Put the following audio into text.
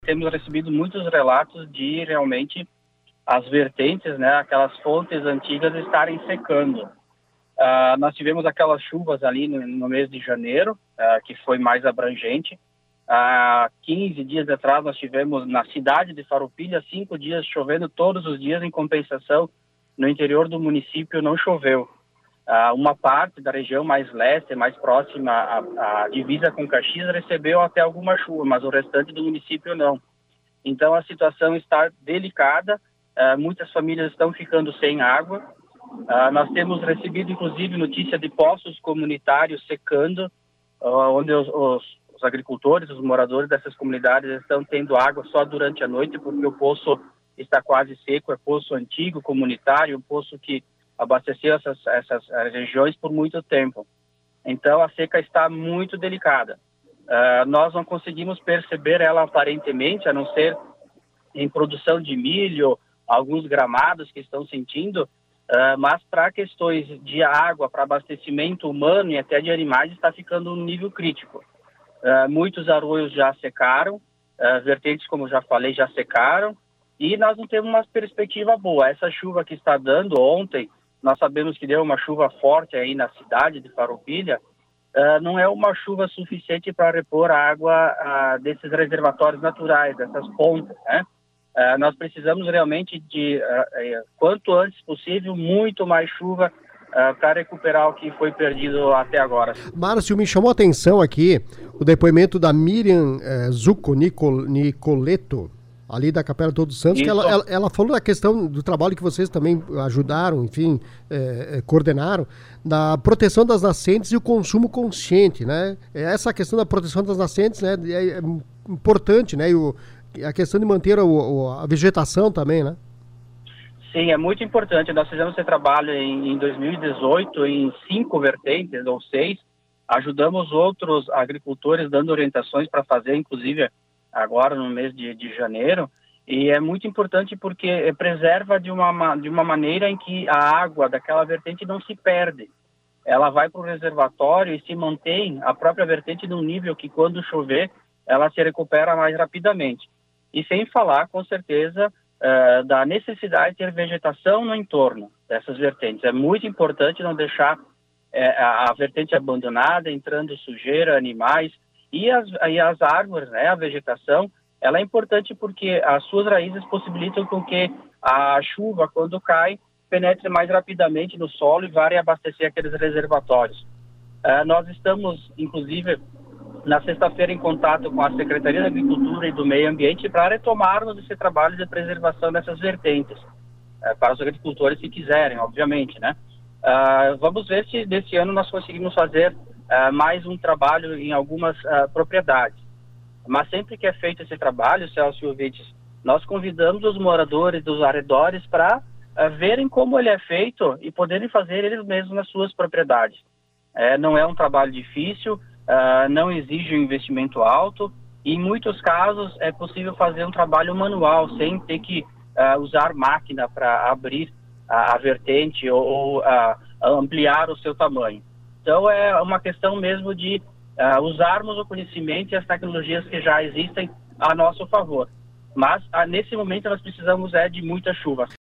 Temos recebido muitos relatos de realmente as vertentes, né, aquelas fontes antigas estarem secando. Nós tivemos aquelas chuvas ali no mês de janeiro, que foi mais abrangente. 15 dias atrás nós tivemos na cidade de Farroupilha 5 dias chovendo todos os dias. Em compensação, no interior do município não choveu. Uma parte da região mais leste, mais próxima à divisa com Caxias, recebeu até alguma chuva, mas o restante do município não. Então a situação está delicada, muitas famílias estão ficando sem água. Nós temos recebido inclusive notícia de poços comunitários secando, onde os agricultores, os moradores dessas comunidades estão tendo água só durante a noite, porque o poço está quase seco. É poço antigo, comunitário, um poço que abasteceu essas regiões por muito tempo. Então a seca está muito delicada. Nós não conseguimos perceber ela aparentemente, a não ser em produção de milho, alguns gramados que estão sentindo, mas para questões de água, para abastecimento humano e até de animais, está ficando um nível crítico. Muitos arroios já secaram, vertentes, como já falei, já secaram, e nós não temos uma perspectiva boa. Essa chuva que está dando ontem, nós sabemos que deu uma chuva forte aí na cidade de Farroupilha, não é uma chuva suficiente para repor a água desses reservatórios naturais, dessas pontes, né? Nós precisamos realmente de, quanto antes possível, muito mais chuva para recuperar o que foi perdido até agora. Márcio, me chamou a atenção aqui o depoimento da Miriam Zucco Nicoleto, ali da Capela Todos os Santos, que ela falou da questão do trabalho que vocês também ajudaram, enfim, coordenaram, da proteção das nascentes e o consumo consciente, né? Essa questão da proteção das nascentes, né, é importante, né? E a questão de manter a vegetação também, né? Sim, é muito importante. Nós fizemos esse trabalho em 2018 em 5 vertentes, ou 6. Ajudamos outros agricultores dando orientações para fazer, inclusive agora no mês de janeiro. E é muito importante porque preserva de uma maneira em que a água daquela vertente não se perde. Ela vai para o reservatório e se mantém a própria vertente num nível que, quando chover, ela se recupera mais rapidamente. E sem falar, com certeza, da necessidade de ter vegetação no entorno dessas vertentes. É muito importante não deixar a vertente abandonada, entrando sujeira, animais, e as árvores, né, a vegetação, ela é importante porque as suas raízes possibilitam com que a chuva, quando cai, penetre mais rapidamente no solo e vá abastecer aqueles reservatórios. Nós estamos, inclusive, na sexta-feira em contato com a Secretaria da Agricultura e do Meio Ambiente para retomarmos esse trabalho de preservação dessas vertentes, para os agricultores que quiserem, obviamente, né? Vamos ver se desse ano nós conseguimos fazer mais um trabalho em algumas propriedades. Mas sempre que é feito esse trabalho, Celso e ouvintes, nós convidamos os moradores dos arredores para verem como ele é feito e poderem fazer eles mesmos nas suas propriedades. Não é um trabalho difícil, não exige um investimento alto, e em muitos casos é possível fazer um trabalho manual, sem ter que usar máquina para abrir a vertente ou ampliar o seu tamanho. Então é uma questão mesmo de usarmos o conhecimento e as tecnologias que já existem a nosso favor. Mas nesse momento nós precisamos de muita chuva.